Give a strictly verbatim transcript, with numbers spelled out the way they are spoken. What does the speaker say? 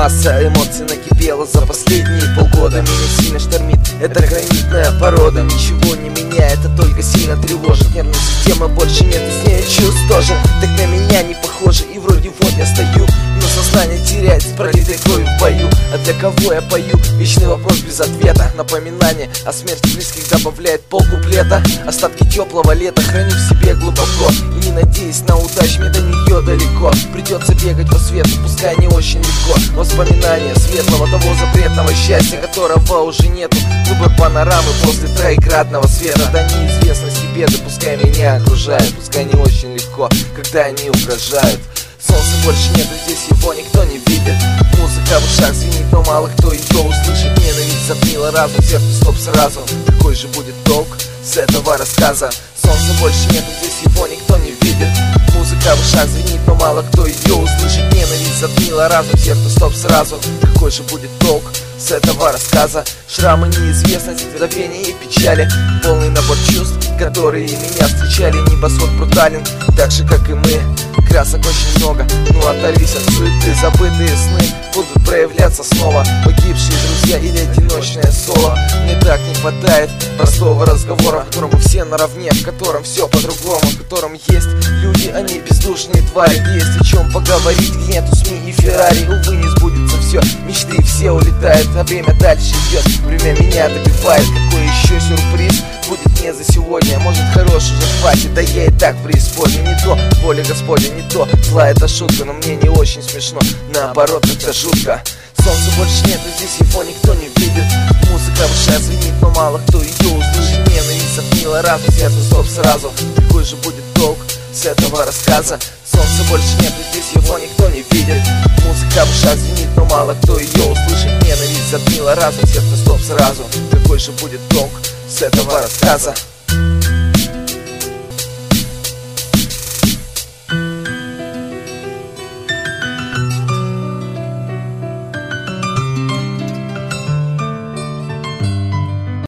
Масса эмоций накипела за последние полгода. Меня сильно штормит эта гранитная порода. Ничего не меняет, а только сильно тревожит. Нервной системы больше нет, и с ней чувств тоже. Так на меня не похоже, и вроде вот я стою, но сознание теряет с пролитой кровью в бою. А для кого я пою? Вечный вопрос без ответа. Напоминание о смерти близких добавляет полкуплета. Остатки теплого лета храню в себе глубоко, и не надеясь на удачу, мне до нее далеко. Придется бегать по свету, пускай не очень легко. Воспоминания светлого, того запретного счастья, которого уже нету. Клубы панорамы после троекратного света. До неизвестности беды пускай меня окружают, пускай не очень легко, когда они угрожают. Солнца больше нету, здесь его никто не видит. Музыка в ушах звенит, но мало кто ее услышит. Ненависть затмила разум, сердце стоп сразу. Какой же будет толк с этого рассказа? Солнца больше нету, здесь его никто не видит. Музыка в ушах звенит, но мало кто ее услышит. Ненависть затмила разум, сердце стоп сразу. Какой же будет толк с этого рассказа? Шрамы, неизвестности, забвения и печали, полный набор чувств, которые меня встречали. Небосвод брутален, так же как и мы. Красок очень много, ну оторвись от суеты. Забытые сны будут проявляться снова. Погибшие друзья или одиночное соло. Мне так не хватает простого разговора, в котором мы все наравне, в котором все по-другому, в котором есть люди, а не бездушные твари. Есть о чем поговорить, где нету СМИ и Феррари. Увы, не сбудется все, мечты все улетают, а время дальше идет. Время меня добивает, какой еще сюрприз будет не за сегодня? Может, хороший уже хватит, да я и так преисподней. Не то воля Господня, не то зла, это шутка, но мне не очень смешно, наоборот, это жутко. Солнца больше нету, здесь его никто не видит. Музыка в ушах звенит, но мало кто ее услышит. Ненависть затмила разум, сердце стоп сразу. Какой же будет толк с этого рассказа? Солнца больше нету, здесь его никто не видит. Музыка в ушах звенит, но мало кто ее услышит. Ненависть затмила разум, сердце стоп сразу. Какой же будет толк с этого рассказа?